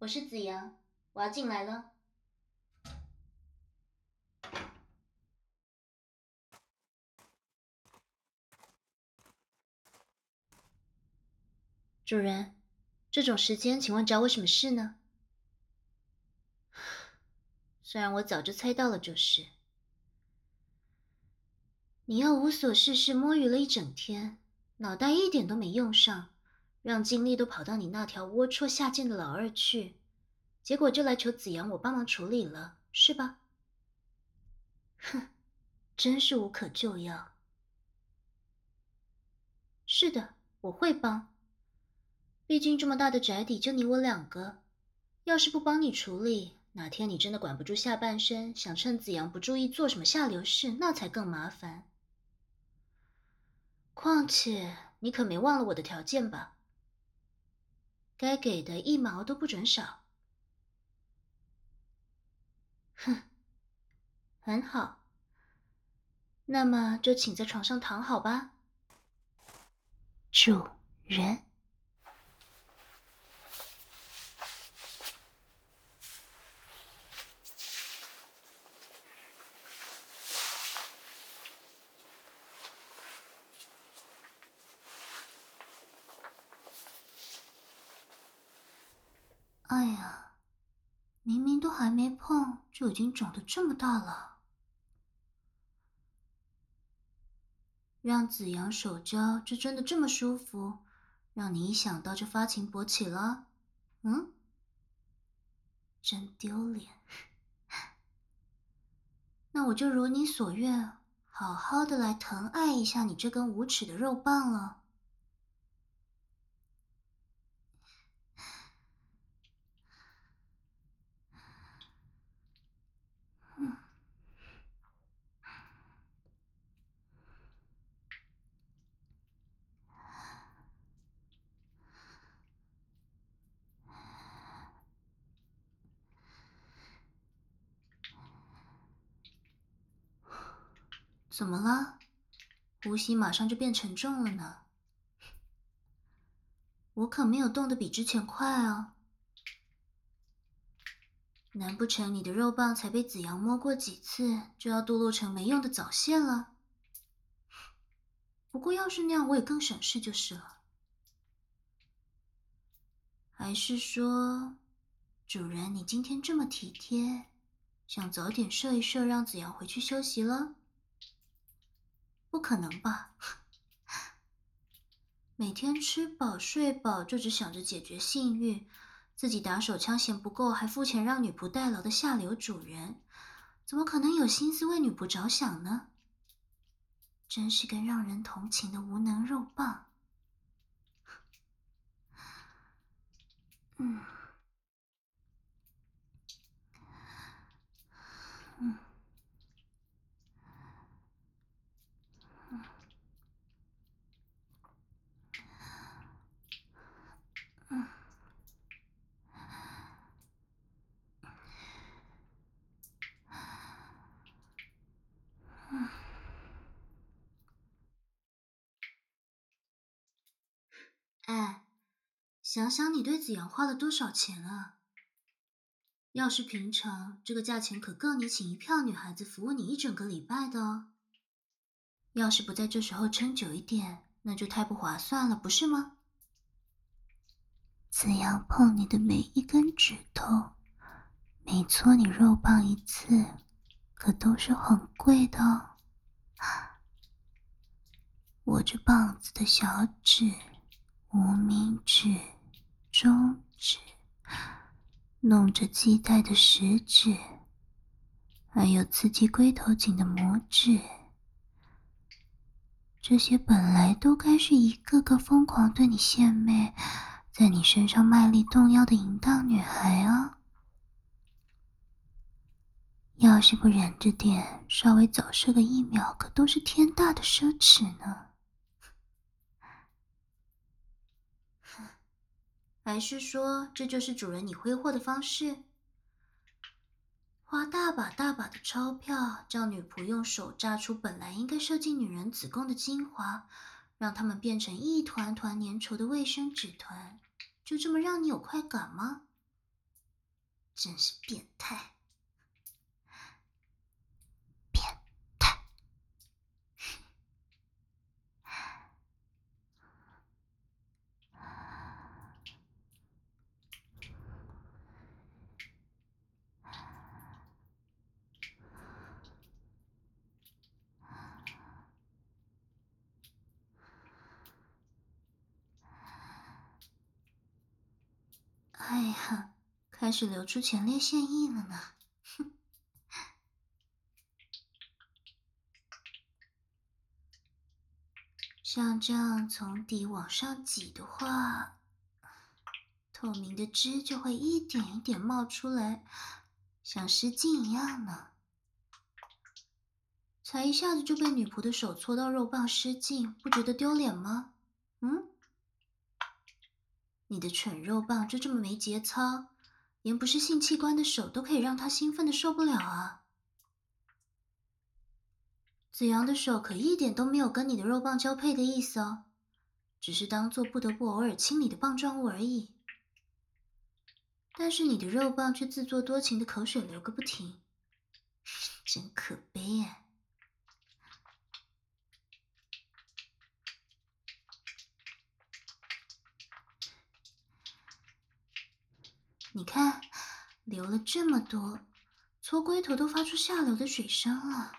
是子阳，我要进来了。主人，这种时间，请问找我什么事呢？虽然我早就猜到了，就是。你要无所事事摸鱼了一整天，脑袋一点都没用上，让精力都跑到你那条龌龊下贱的老二去，结果就来求子阳我帮忙处理了，是吧？哼，真是无可救药。是的，我会帮。毕竟这么大的宅邸就你我两个，要是不帮你处理，哪天你真的管不住下半身，想趁子阳不注意做什么下流事，那才更麻烦。况且你可没忘了我的条件吧？该给的一毛都不准少。哼，很好，那么就请在床上躺好吧。主人。哎呀，明明都还没碰，就已经肿得这么大了。让子阳手交，这真的这么舒服，让你一想到就发情勃起了？嗯，真丢脸。那我就如你所愿，好好的来疼爱一下你这根无耻的肉棒了。嗯，怎么了？呼吸马上就变沉重了呢。我可没有动得比之前快啊。难不成你的肉棒才被子阳摸过几次，就要堕落成没用的早泄了？不过要是那样，我也更省事就是了。还是说，主人你今天这么体贴，想早点射一射，让子阳回去休息了？不可能吧？每天吃饱睡饱，就只想着解决性欲，自己打手枪嫌不够，还付钱让女仆代劳的下流主人，怎么可能有心思为女仆着想呢？真是个让人同情的无能肉棒。嗯嗯嗯嗯。哎，想想你对子阳花了多少钱啊？要是平常，这个价钱可够你请一票女孩子服务你一整个礼拜的哦。要是不在这时候撑久一点，那就太不划算了，不是吗？子阳碰你的每一根指头，每搓你肉棒一次，可都是很贵的哦。我这棒子的小指、无名指、中指，弄着系带的食指，还有刺激龟头颈的拇指，这些本来都该是一个个疯狂对你献媚，在你身上卖力动腰的淫荡女孩啊！要是不忍着点，稍微早射个1秒，可都是天大的奢侈呢。还是说，这就是主人你挥霍的方式？花大把大把的钞票，叫女仆用手榨出本来应该射进女人子宫的精华，让它们变成一团团粘稠的卫生纸团，就这么让你有快感吗？ 真是变态，变态！哎呀，开始流出前列腺液了呢。哼，像这样从底往上挤的话，透明的汁就会一点一点冒出来，像失禁一样呢。才一下子就被女仆的手搓到肉棒失禁，不觉得丢脸吗？嗯？你的蠢肉棒就这么没节操，连不是性器官的手都可以让他兴奋的受不了啊！子阳的手可一点都没有跟你的肉棒交配的意思哦，只是当做不得不偶尔清理的棒状物而已。但是你的肉棒却自作多情的口水流个不停，真可悲耶！你看，流了这么多，搓龟头都发出下流的水声了。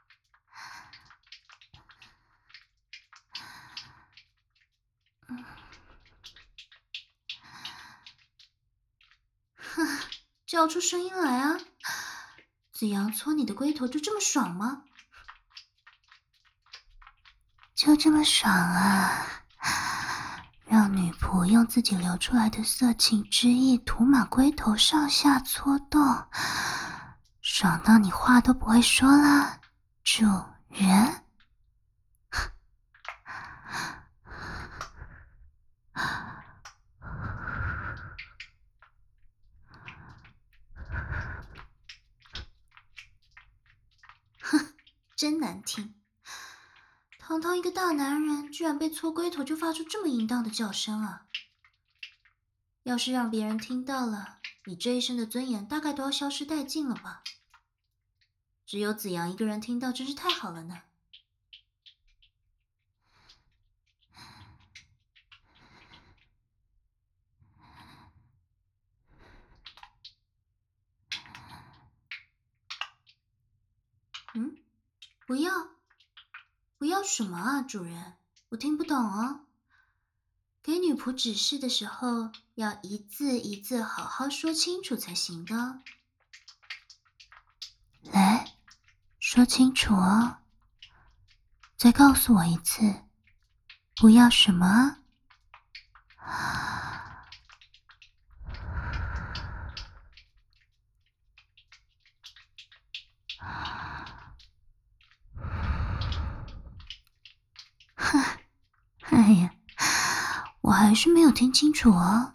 哼，叫出声音来啊！子阳搓你的龟头就这么爽吗？就这么爽啊！让女仆用自己流出来的色情汁液涂满龟头上下搓动，爽到你话都不会说了，主人。哼，真难听。堂堂一个大男人，居然被搓龟头就发出这么淫荡的叫声啊！要是让别人听到了，你这一生的尊严大概都要消失殆尽了吧？只有子阳一个人听到，真是太好了呢。嗯，不要，不要什么啊，主人？我听不懂哦。给女仆指示的时候，要一字一字好好说清楚才行的。来，说清楚哦。再告诉我一次，不要什么？哼，哎呀，我还是没有听清楚哦。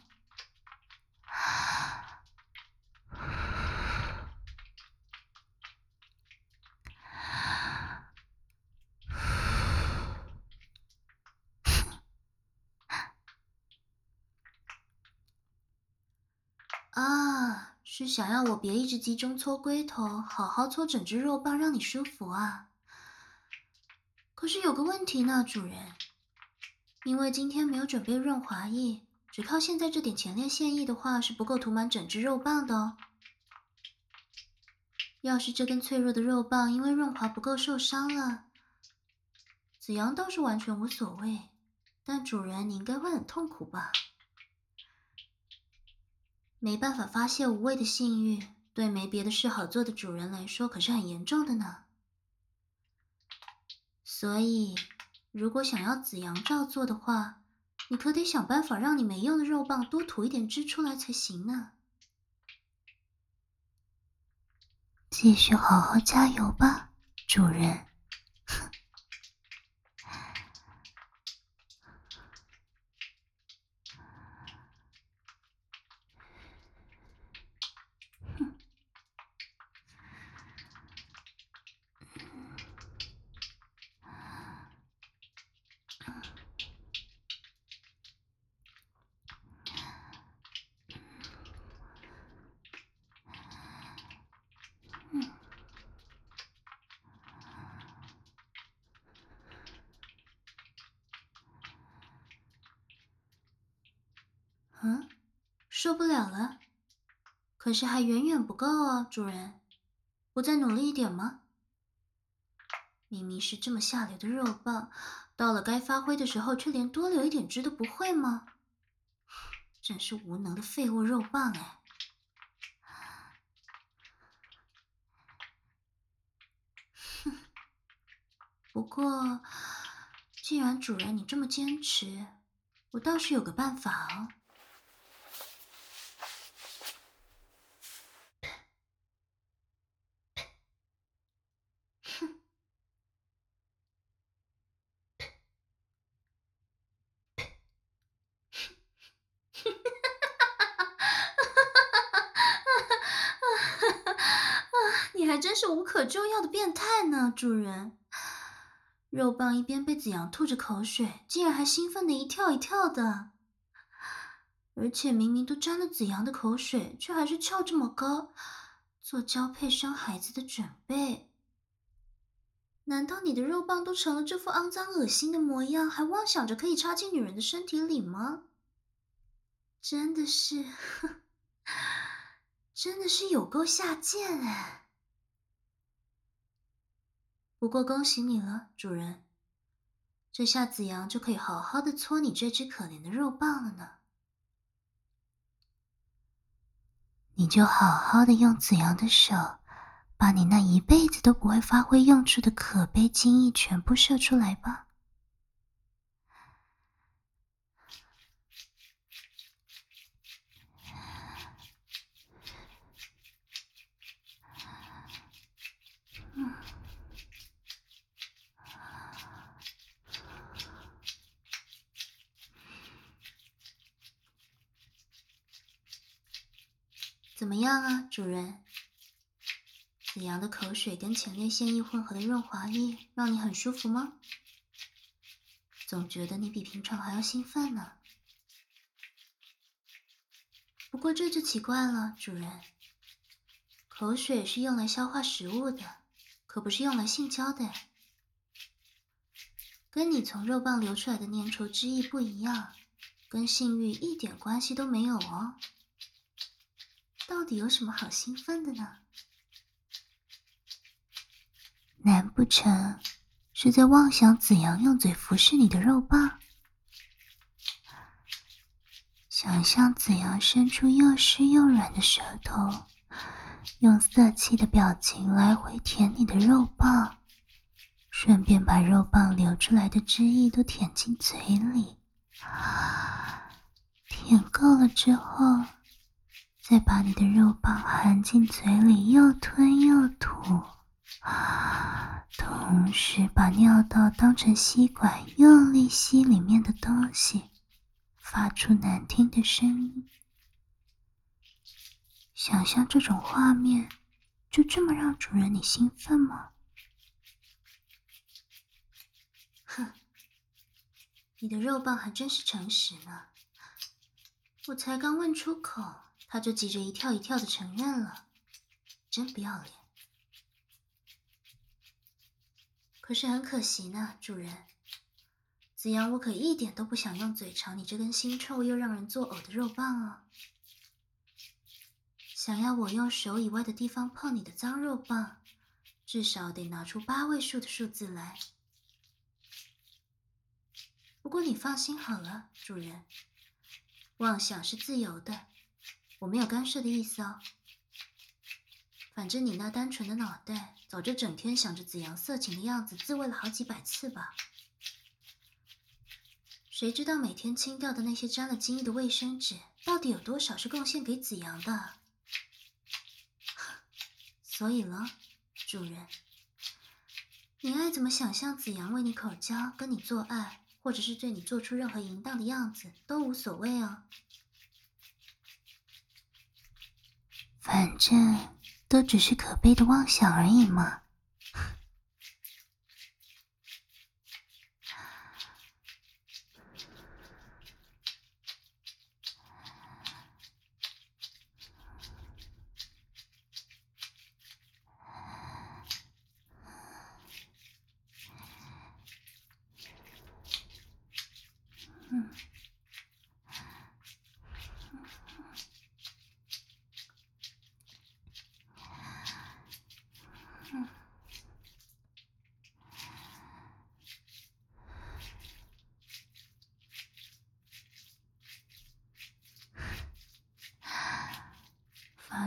啊，是想要我别一直集中搓龟头，好好搓整只肉棒，让你舒服啊。可是有个问题呢，主人，因为今天没有准备润滑液，只靠现在这点前列腺液的话，是不够涂满整只肉棒的哦。要是这根脆弱的肉棒因为润滑不够受伤了，子阳倒是完全无所谓，但主人你应该会很痛苦吧？没办法发泄无谓的性欲，对没别的事好做的主人来说可是很严重的呢。所以，如果想要子阳照做的话，你可得想办法让你没用的肉棒多吐一点汁出来才行呢。继续好好加油吧，主人。 受不了了？可是还远远不够啊，主人，不再努力一点吗？明明是这么下流的肉棒，到了该发挥的时候，却连多留一点汁都不会吗？真是无能的废物肉棒哎！不过，既然主人你这么坚持，我倒是有个办法哦。你还真是无可救药的变态呢，主人。肉棒一边被子阳吐着口水，竟然还兴奋的一跳一跳的。而且明明都沾了子阳的口水，却还是翘这么高，做交配生孩子的准备。难道你的肉棒都成了这副肮脏恶心的模样，还妄想着可以插进女人的身体里吗？真的是，真的是有够下贱哎！不过恭喜你了，主人，这下子阳就可以好好的搓你这只可怜的肉棒了呢。你就好好的用子阳的手，把你那一辈子都不会发挥用处的可悲精液全部射出来吧。怎么样啊，主人？子阳的口水跟前列腺液混合的润滑液，让你很舒服吗？总觉得你比平常还要兴奋呢。不过这就奇怪了，主人。口水是用来消化食物的，可不是用来性交的。跟你从肉棒流出来的粘稠汁液不一样，跟性欲一点关系都没有哦。到底有什么好兴奋的呢？难不成是在妄想子阳用嘴服侍你的肉棒？想象子阳伸出又湿又软的舌头，用色气的表情来回舔你的肉棒，顺便把肉棒流出来的汁液都舔进嘴里。舔够了之后，再把你的肉棒含进嘴里，又吞又吐，同时把尿道当成吸管，用力吸里面的东西，发出难听的声音。想象这种画面，就这么让主人你兴奋吗？哼，你的肉棒还真是诚实呢。我才刚问出口，他就急着一跳一跳的承认了，真不要脸。可是很可惜呢，主人。子阳我可一点都不想用嘴尝你这根腥臭又让人作呕的肉棒啊。想要我用手以外的地方碰你的脏肉棒，至少得拿出8位数的数字来。不过你放心好了，主人，妄想是自由的，我没有干涉的意思哦。反正你那单纯的脑袋，早就整天想着子阳色情的样子，自慰了好几百次吧。谁知道每天清掉的那些沾了精液的卫生纸，到底有多少是贡献给子阳的？所以了，主人，你爱怎么想象子阳为你口交、跟你做爱，或者是对你做出任何淫荡的样子，都无所谓啊。反正都只是可悲的妄想而已嘛。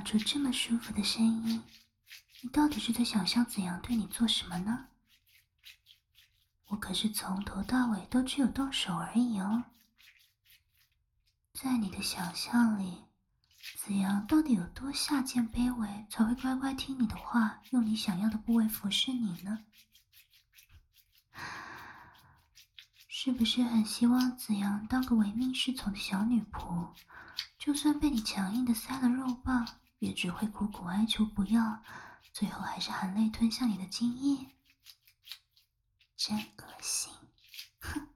出这么舒服的声音，你到底是在想象子阳对你做什么呢？我可是从头到尾都只有动手而已哦。在你的想象里，子阳到底有多下贱卑微，才会乖乖听你的话，用你想要的部位服侍你呢？是不是很希望子阳当个唯命是从的小女仆，就算被你强硬的塞了肉棒，也只会苦苦哀求不要，最后还是含泪吞下你的精液？真恶心！哼！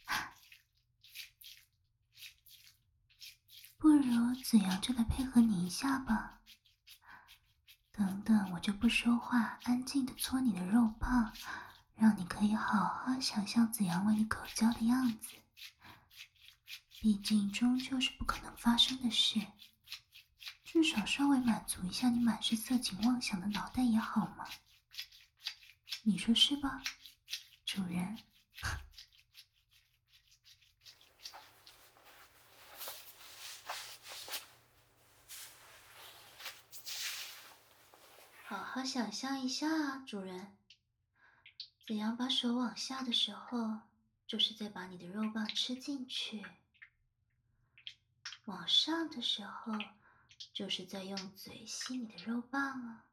不如子阳就来配合你一下吧。等等，我就不说话，安静的搓你的肉棒，让你可以好好想象子阳为你口交的样子。毕竟终究是不可能发生的事，至少稍微满足一下你满是色情妄想的脑袋也好嘛。你说是吧，主人？好好想象一下啊，主人。子阳把手往下的时候，就是在把你的肉棒吃进去；往上的时候，就是在用嘴吸你的肉棒啊。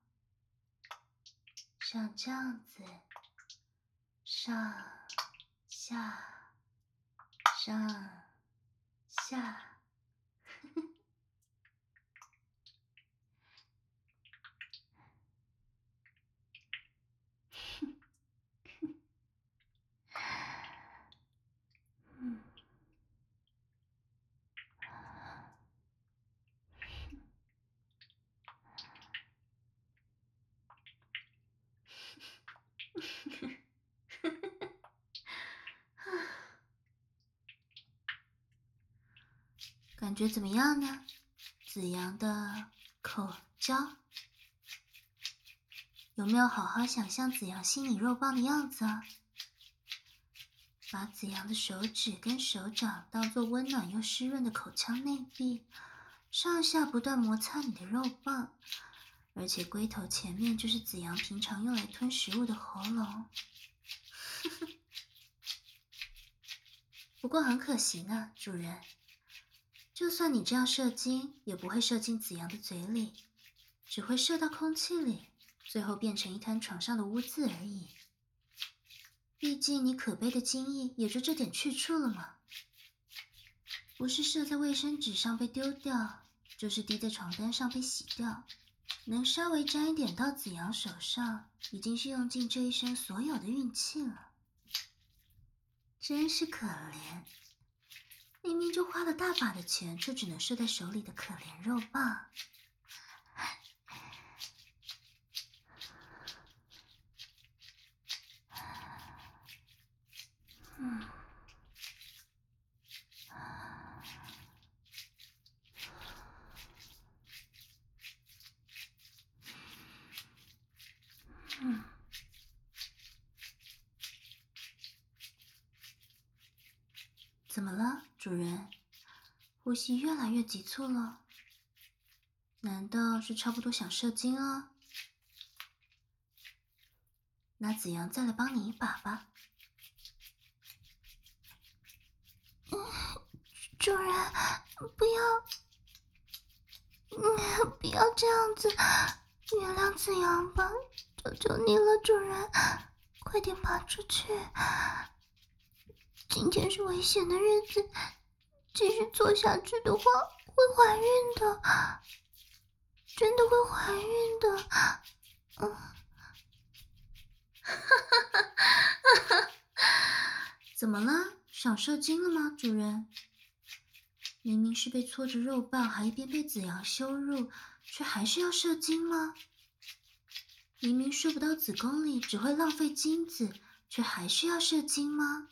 像这样子，上下上下。感觉怎么样呢？子阳的口交，有没有好好想象子阳吸你肉棒的样子啊？把子阳的手指跟手掌当作温暖又湿润的口腔内壁，上下不断摩擦你的肉棒，而且龟头前面就是子阳平常用来吞食物的喉咙。不过很可惜呢，主人，就算你这样射精，也不会射进子阳的嘴里，只会射到空气里，最后变成一滩床上的污渍而已。毕竟你可悲的精液也就这点去处了嘛，不是射在卫生纸上被丢掉，就是滴在床单上被洗掉，能稍微沾一点到子阳手上，已经是用尽这一生所有的运气了。真是可怜，明明就花了大把的钱，却只能射在手里的可怜肉棒。怎么了，主人？呼吸越来越急促了，难道是差不多想射精了？那子阳再来帮你一把吧。主人，不要，不要这样子，原谅子阳吧，求求你了，主人，快点爬出去。今天是危险的日子，继续做下去的话会怀孕的，真的会怀孕的。怎么了？想射精了吗，主人？明明是被搓着肉棒，还一边被子阳羞辱，却还是要射精吗？明明射不到子宫里，只会浪费精子，却还是要射精吗？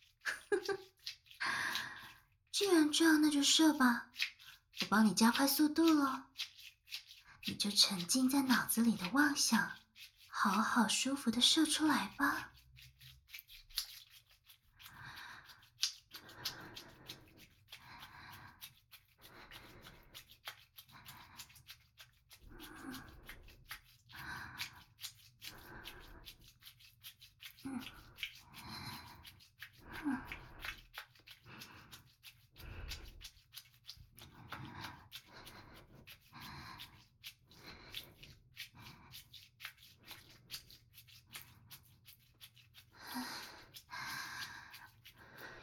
既然这样，那就射吧，我帮你加快速度咯。你就沉浸在脑子里的妄想，好好舒服的射出来吧。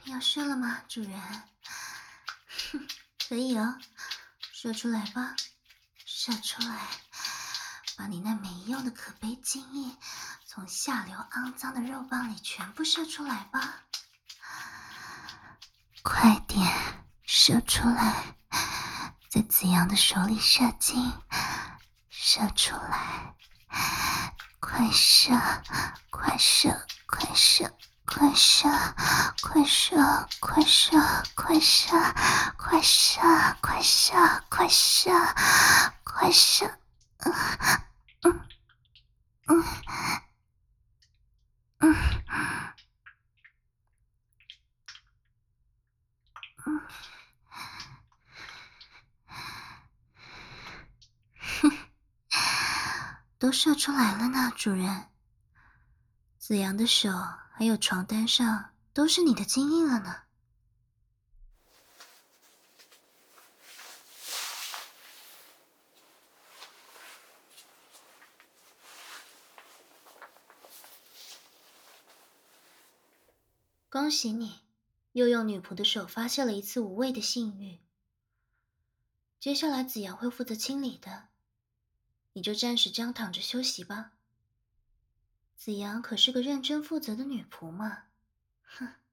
要射了吗，主人？哼，可以哦，射出来吧，射出来，把你那没用的可悲精液从下流肮脏的肉棒里全部射出来吧。快点射出来，在子阳的手里射精，射出来，快射，快射，快射，快射，快射，快射，快射，快射，快射，快射，快射，都射出来了呢，主人。子阳的手还有床单上都是你的精液了呢。恭喜你，又用女仆的手发泄了一次无谓的性欲。接下来子阳会负责清理的，你就暂时这样躺着休息吧。子阳可是个认真负责的女仆嘛，哼。